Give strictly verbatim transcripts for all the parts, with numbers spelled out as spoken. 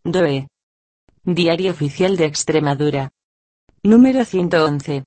D O E. Diario Oficial de Extremadura. Número ciento once.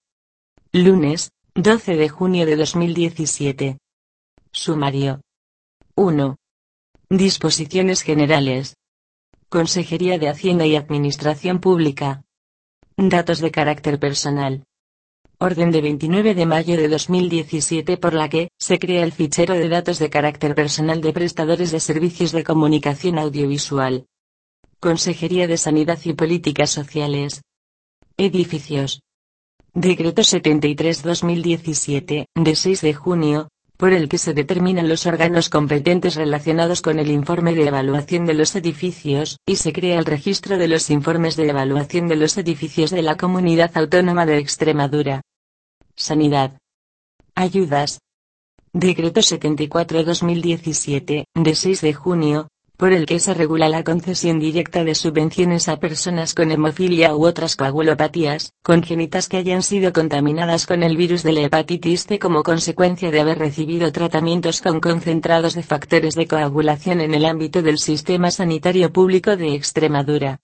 Lunes, doce de junio de dos mil diecisiete. Sumario. uno. Disposiciones generales. Consejería de Hacienda y Administración Pública. Datos de carácter personal. Orden de veintinueve de mayo de dos mil diecisiete por la que se crea el fichero de datos de carácter personal de prestadores de servicios de comunicación audiovisual. Consejería de Sanidad y Políticas Sociales. Edificios. Decreto setenta y tres barra dos mil diecisiete, de seis de junio, por el que se determinan los órganos competentes relacionados con el informe de evaluación de los edificios, y se crea el registro de los informes de evaluación de los edificios de la Comunidad Autónoma de Extremadura. Sanidad. Ayudas. Decreto setenta y cuatro barra dos mil diecisiete, de seis de junio, por el que se regula la concesión directa de subvenciones a personas con hemofilia u otras coagulopatías congénitas que hayan sido contaminadas con el virus de la hepatitis C como consecuencia de haber recibido tratamientos con concentrados de factores de coagulación en el ámbito del sistema sanitario público de Extremadura.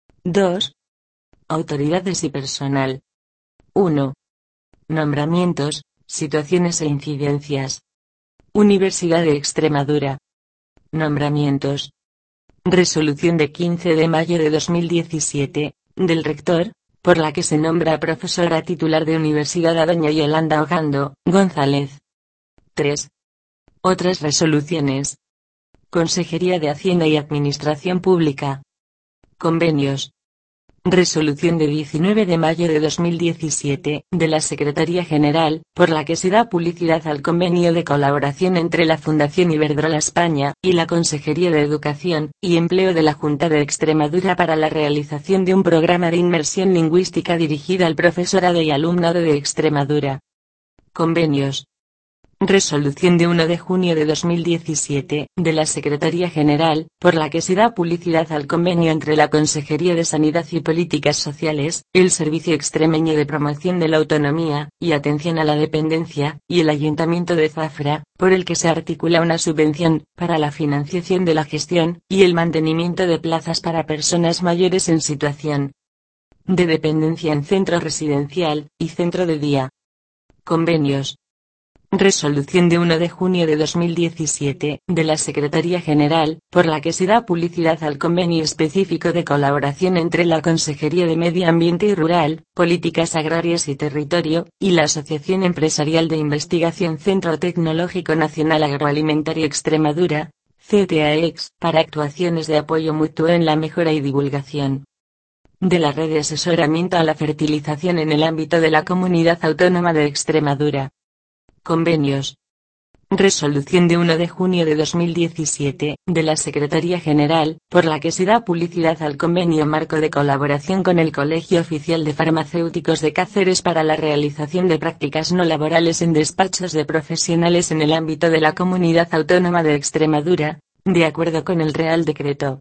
dos. Autoridades y personal. uno. Nombramientos, situaciones e incidencias. Universidad de Extremadura. Nombramientos. Resolución de quince de mayo de dos mil diecisiete, del rector, por la que se nombra profesora titular de universidad a doña Yolanda Ogando González. tres. Otras resoluciones. Consejería de Hacienda y Administración Pública. Convenios. Resolución de diecinueve de mayo de dos mil diecisiete, de la Secretaría General, por la que se da publicidad al convenio de colaboración entre la Fundación Iberdrola España, y la Consejería de Educación y Empleo de la Junta de Extremadura para la realización de un programa de inmersión lingüística dirigida al profesorado y alumnado de Extremadura. Convenios. Resolución de uno de junio de dos mil diecisiete, de la Secretaría General, por la que se da publicidad al convenio entre la Consejería de Sanidad y Políticas Sociales, el Servicio Extremeño de Promoción de la Autonomía y Atención a la Dependencia, y el Ayuntamiento de Zafra, por el que se articula una subvención para la financiación de la gestión y el mantenimiento de plazas para personas mayores en situación de dependencia en centro residencial y centro de día. Convenios. Resolución de uno de junio de dos mil diecisiete, de la Secretaría General, por la que se da publicidad al convenio específico de colaboración entre la Consejería de Medio Ambiente y Rural, Políticas Agrarias y Territorio, y la Asociación Empresarial de Investigación Centro Tecnológico Nacional Agroalimentario Extremadura, C T A E X, para actuaciones de apoyo mutuo en la mejora y divulgación de la red de asesoramiento a la fertilización en el ámbito de la Comunidad Autónoma de Extremadura. Convenios. Resolución de uno de junio de dos mil diecisiete, de la Secretaría General, por la que se da publicidad al convenio marco de colaboración con el Colegio Oficial de Farmacéuticos de Cáceres para la realización de prácticas no laborales en despachos de profesionales en el ámbito de la Comunidad Autónoma de Extremadura, de acuerdo con el Real Decreto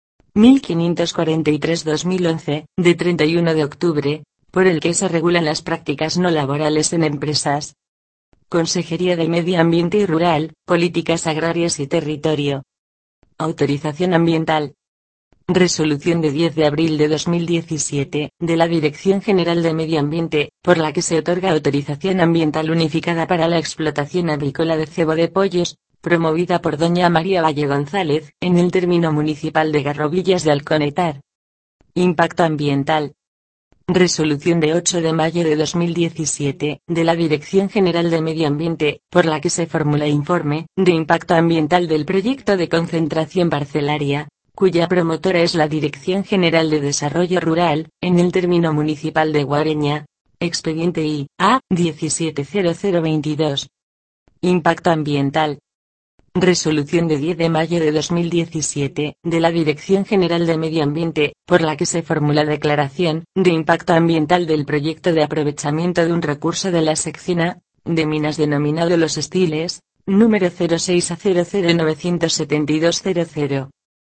mil quinientos cuarenta y tres barra dos mil once, de treinta y uno de octubre, por el que se regulan las prácticas no laborales en empresas. Consejería de Medio Ambiente y Rural, Políticas Agrarias y Territorio. Autorización ambiental. Resolución de diez de abril de dos mil diecisiete, de la Dirección General de Medio Ambiente, por la que se otorga autorización ambiental unificada para la explotación avícola de cebo de pollos, promovida por doña María Valle González, en el término municipal de Garrovillas de Alconetar. Impacto ambiental. Resolución de ocho de mayo de dos mil diecisiete, de la Dirección General de Medio Ambiente, por la que se formula informe de impacto ambiental del proyecto de concentración parcelaria, cuya promotora es la Dirección General de Desarrollo Rural, en el término municipal de Guareña. Expediente I A diecisiete cero cero veintidós. Impacto ambiental. Resolución de diez de mayo de dos mil diecisiete, de la Dirección General de Medio Ambiente, por la que se formula declaración de impacto ambiental del proyecto de aprovechamiento de un recurso de la sección A, de minas denominado Los Estiles, número cero seis a cero cero novecientos setenta y dos cero cero.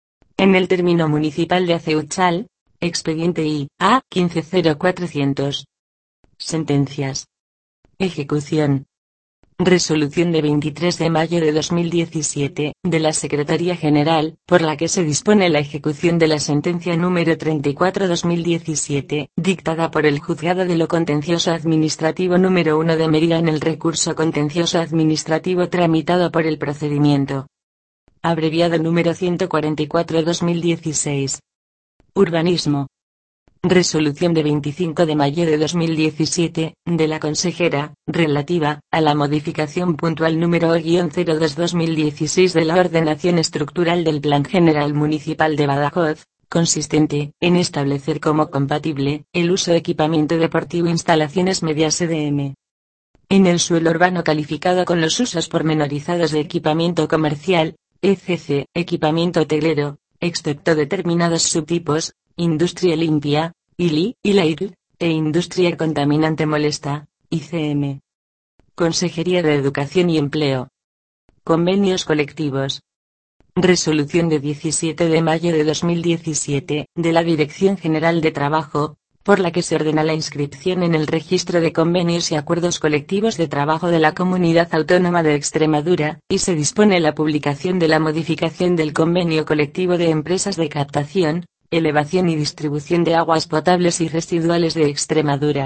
En el término municipal de Aceuchal. Expediente I A quince cero cuatrocientos. Sentencias. Ejecución. Resolución de veintitrés de mayo de dos mil diecisiete, de la Secretaría General, por la que se dispone la ejecución de la sentencia número treinta y cuatro barra dos mil diecisiete, dictada por el Juzgado de lo Contencioso Administrativo número uno de Mérida en el recurso contencioso administrativo tramitado por el procedimiento abreviado número ciento cuarenta y cuatro barra dos mil dieciséis. Urbanismo. Resolución de veinticinco de mayo de dos mil diecisiete, de la consejera, relativa a la modificación puntual número cero dos barra dos mil dieciséis de la Ordenación Estructural del Plan General Municipal de Badajoz, consistente en establecer como compatible el uso de equipamiento deportivo instalaciones medias E D M en el suelo urbano calificado con los usos pormenorizados de equipamiento comercial, etcétera, equipamiento hotelero, excepto determinados subtipos, industria limpia, I L I, I L A I L, e industria contaminante molesta, I C M. Consejería de Educación y Empleo. Convenios colectivos. Resolución de diecisiete de mayo de dos mil diecisiete, de la Dirección General de Trabajo, por la que se ordena la inscripción en el Registro de Convenios y Acuerdos Colectivos de Trabajo de la Comunidad Autónoma de Extremadura, y se dispone la publicación de la modificación del Convenio Colectivo de Empresas de Captación, Elevación y Distribución de Aguas Potables y Residuales de Extremadura.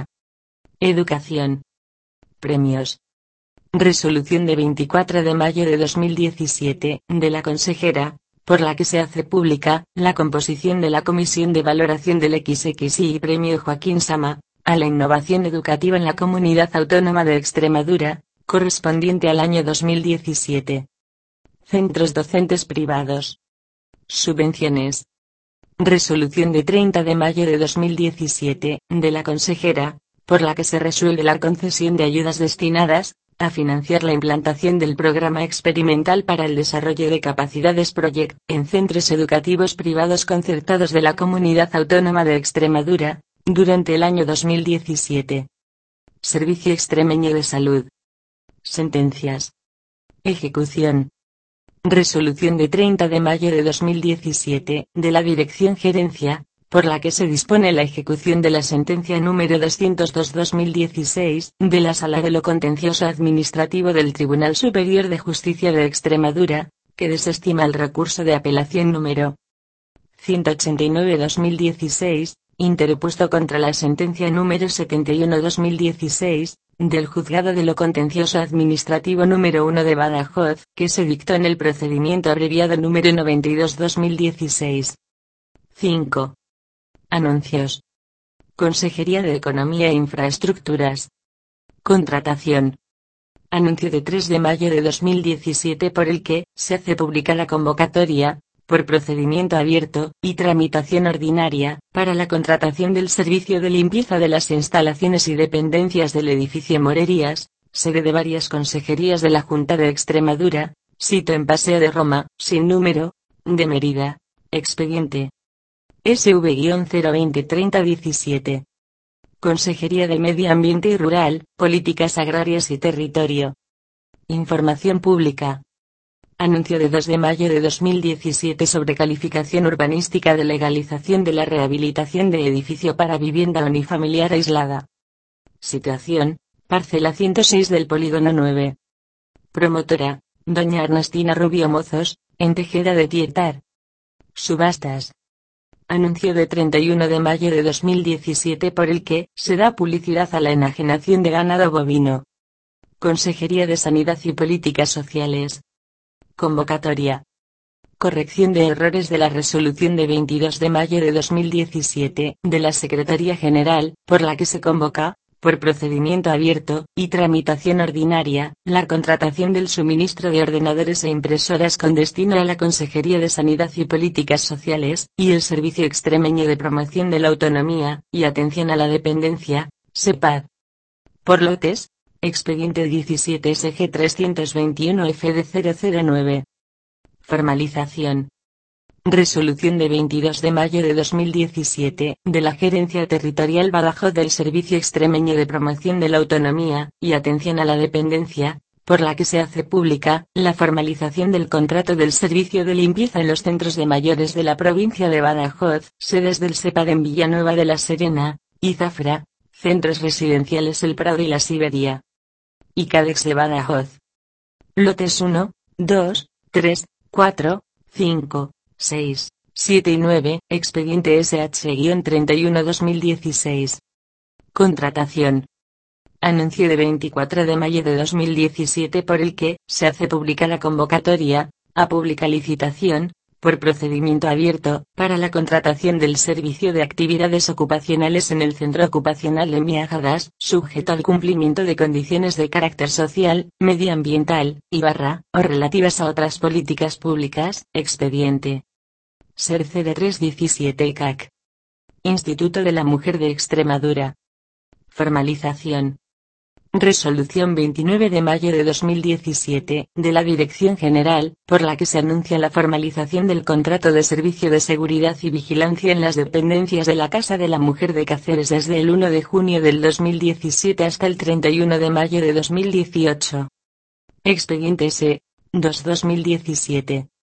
Educación. Premios. Resolución de veinticuatro de mayo de dos mil diecisiete, de la consejera, por la que se hace pública la composición de la Comisión de Valoración del equis equis i Premio Joaquín Sama, a la innovación educativa en la Comunidad Autónoma de Extremadura, correspondiente al año dos mil diecisiete. Centros docentes privados. Subvenciones. Resolución de treinta de mayo de dos mil diecisiete, de la consejera, por la que se resuelve la concesión de ayudas destinadas a financiar la implantación del programa experimental para el desarrollo de capacidades Project en centros educativos privados concertados de la Comunidad Autónoma de Extremadura, durante el año dos mil diecisiete. Servicio Extremeño de Salud. Sentencias. Ejecución. Resolución de treinta de mayo de dos mil diecisiete, de la Dirección Gerencia, por la que se dispone la ejecución de la sentencia número doscientos dos barra dos mil dieciséis, de la Sala de lo Contencioso Administrativo del Tribunal Superior de Justicia de Extremadura, que desestima el recurso de apelación número ciento ochenta y nueve barra dos mil dieciséis, interpuesto contra la sentencia número setenta y uno barra dos mil dieciséis, del Juzgado de lo Contencioso Administrativo número uno de Badajoz, que se dictó en el procedimiento abreviado número noventa y dos barra dos mil dieciséis. cinco. Anuncios. Consejería de Economía e Infraestructuras. Contratación. Anuncio de tres de mayo de dos mil diecisiete por el que se hace pública la convocatoria, por procedimiento abierto y tramitación ordinaria, para la contratación del servicio de limpieza de las instalaciones y dependencias del edificio Morerías, sede de varias consejerías de la Junta de Extremadura, sito en Paseo de Roma, sin número, de Mérida. Expediente S V cero veinte treinta diecisiete. Consejería de Medio Ambiente y Rural, Políticas Agrarias y Territorio. Información pública. Anuncio de dos de mayo de dos mil diecisiete sobre calificación urbanística de legalización de la rehabilitación de edificio para vivienda unifamiliar aislada. Situación, parcela ciento seis del polígono nueve. Promotora, doña Ernestina Rubio Mozos, en Tejeda de Tietar. Subastas. Anuncio de treinta y uno de mayo de dos mil diecisiete por el que se da publicidad a la enajenación de ganado bovino. Consejería de Sanidad y Políticas Sociales. Convocatoria. Corrección de errores de la resolución de veintidós de mayo de dos mil diecisiete, de la Secretaría General, por la que se convoca, por procedimiento abierto y tramitación ordinaria, la contratación del suministro de ordenadores e impresoras con destino a la Consejería de Sanidad y Políticas Sociales, y el Servicio Extremeño de Promoción de la Autonomía y Atención a la Dependencia, SEPAD. Por lotes, expediente diecisiete S G trescientos veintiuno F D cero cero nueve. Formalización. Resolución de veintidós de mayo de dos mil diecisiete, de la Gerencia Territorial Badajoz del Servicio Extremeño de Promoción de la Autonomía y Atención a la Dependencia, por la que se hace pública la formalización del contrato del servicio de limpieza en los centros de mayores de la provincia de Badajoz, sedes del SEPAD en Villanueva de la Serena y Zafra, centros residenciales El Prado y La Siberia. y Cadex de Badajoz. Lotes uno, dos, tres, cuatro, cinco, seis, siete y nueve, expediente S H treinta y uno barra dos mil dieciséis. Contratación. Anuncio de veinticuatro de mayo de dos mil diecisiete por el que se hace pública la convocatoria, a pública licitación, por procedimiento abierto, para la contratación del servicio de actividades ocupacionales en el Centro Ocupacional de Miajadas, sujeto al cumplimiento de condiciones de carácter social, medioambiental, y barra, o relativas a otras políticas públicas, expediente. Ser C D trescientos diecisiete I C A C. Instituto de la Mujer de Extremadura. Formalización. Resolución veintinueve de mayo de dos mil diecisiete, de la Dirección General, por la que se anuncia la formalización del contrato de servicio de seguridad y vigilancia en las dependencias de la Casa de la Mujer de Cáceres desde el uno de junio del dos mil diecisiete hasta el treinta y uno de mayo de dos mil dieciocho. Expediente S. dos barra dos mil diecisiete.